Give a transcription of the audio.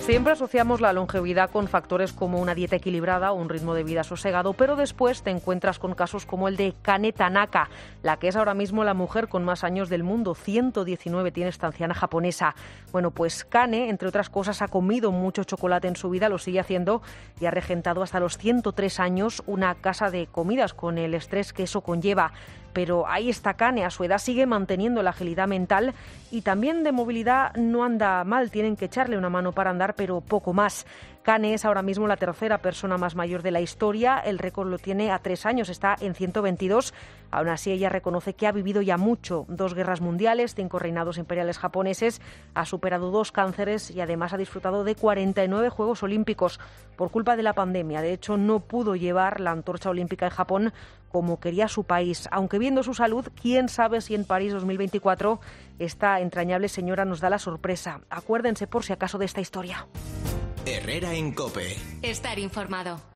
Siempre asociamos la longevidad con factores como una dieta equilibrada o un ritmo de vida sosegado, pero después te encuentras con casos como el de Kane Tanaka, la que es ahora mismo la mujer con más años del mundo, 119 tiene esta anciana japonesa. Bueno, pues Kane, entre otras cosas, ha comido mucho chocolate en su vida, lo sigue haciendo y ha regentado hasta los 103 años una casa de comidas con el estrés que eso conlleva. Pero ahí está Kane, a su edad sigue manteniendo la agilidad mental y también de movilidad no anda mal, tienen que echarle una mano para andar, pero poco más. Kane es ahora mismo la tercera persona más mayor de la historia, el récord lo tiene a 3 años, está en 122. Aún así, ella reconoce que ha vivido ya mucho, 2 guerras mundiales, 5 reinados imperiales japoneses, ha superado 2 cánceres y además ha disfrutado de 49 Juegos Olímpicos por culpa de la pandemia. De hecho, no pudo llevar la antorcha olímpica en Japón como quería su país. Aunque viendo su salud, quién sabe si en París 2024 esta entrañable señora nos da la sorpresa. Acuérdense por si acaso de esta historia. Herrera en COPE. Estar informado.